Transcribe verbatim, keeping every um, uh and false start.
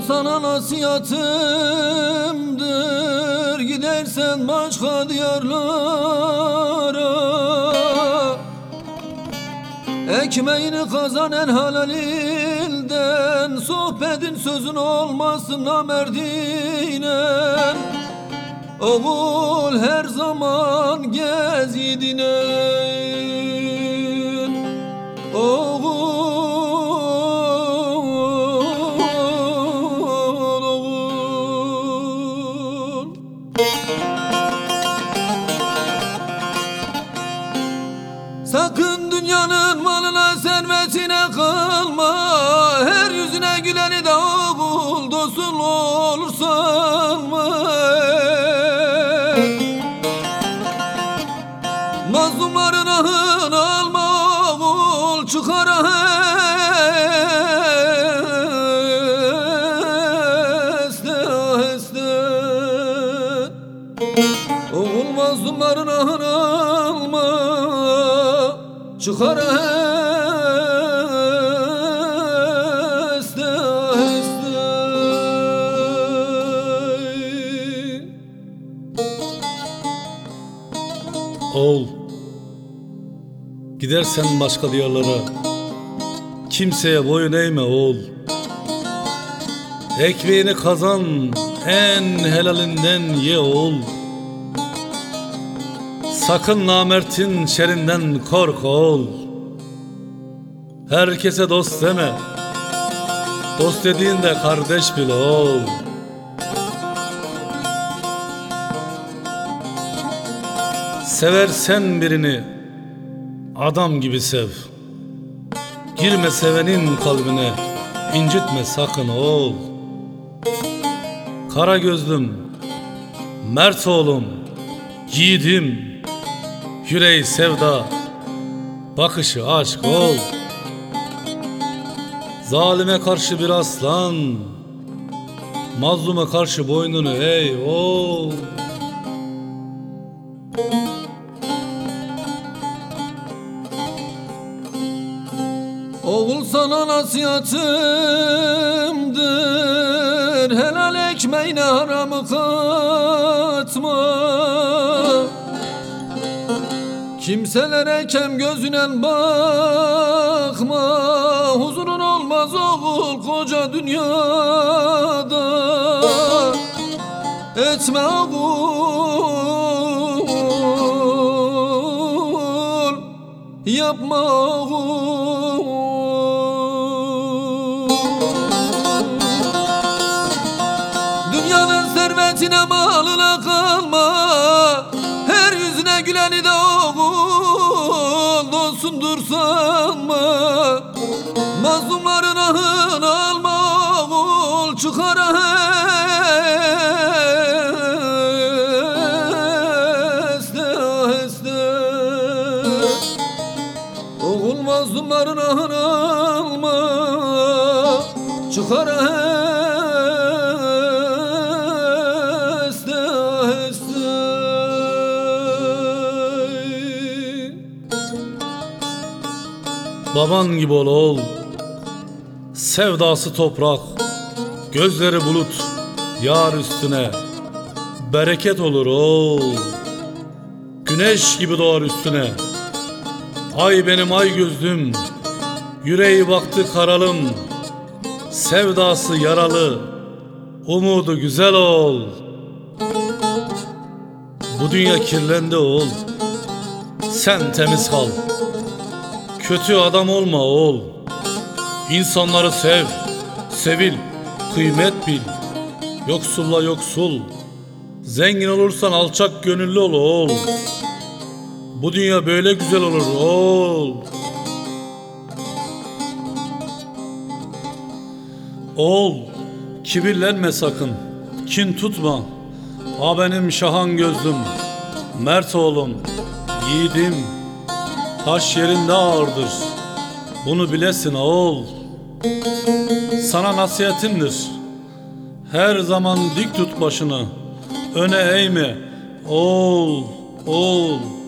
sana nasihatımdır, gidersen başka diyarlara. Ekmeğini kazan en halalinden, sohbetin sözün olmasın namerdine. Oğul her zaman gez yiğidine. Oğul, oğul. Sakın dünyanın malına servetine kalma, her yüzüne güleni de oğul dostun olur sanma. Mazlumların ahını alma oğul, çıkar aheste aheste. Oğul mazlumların ahını alma, çıkar aheste aheste. Oğul, gidersen başka diyarlara, kimseye boyun eğme oğul. Ekmeğini kazan, en helalinden ye oğul. Sakın namertin şerinden kork oğul. Herkese dost deme, dost dediğinde kardeş bil oğul. Seversen birini adam gibi sev. Girme sevenin kalbine, incitme sakın oğul. Kara gözlüm, mert oğlum, yiğidim, yüreği sevda, bakışı aşk ol. Zalime karşı bir aslan, mazluma karşı boynunu eğ oğul. Oğul sana nasihatımdır, helal ekmeğine haramı katma. Kimselere kem gözüne bakma, huzurun olmaz oğul koca dünyada. Etme oğul, yapma oğul. Dünyanın servetine malına kalma, her yüzüne güleni de oğul dostundur sanma. Mazlumların ahını alma oğul, çıkar aheste aheste. Oğul mazlumların ahını alma, çıkar aheste aheste. Baban gibi ol oğul, sevdası toprak, gözleri bulut, yar üstüne bereket olur oğul. Güneş gibi doğar üstüne, ay benim ay gözlüm, yüreği baktı karalım, sevdası yaralı, umudu güzel ol. Bu dünya kirlendi oğul, sen temiz kal, kötü adam olma oğul. İnsanları sev, sevil, kıymet bil. Yoksulla yoksul, zengin olursan alçak gönüllü ol oğul. Bu dünya böyle güzel olur oğul. Oğul, kibirlenme sakın, kin tutma. Ha benim şahan gözlüm, mert oğlum, yiğidim. Taş yerinde ağırdır, bunu bilesin oğul. Sana nasihatimdir, her zaman dik tut başını, öne eğme oğul, oğul.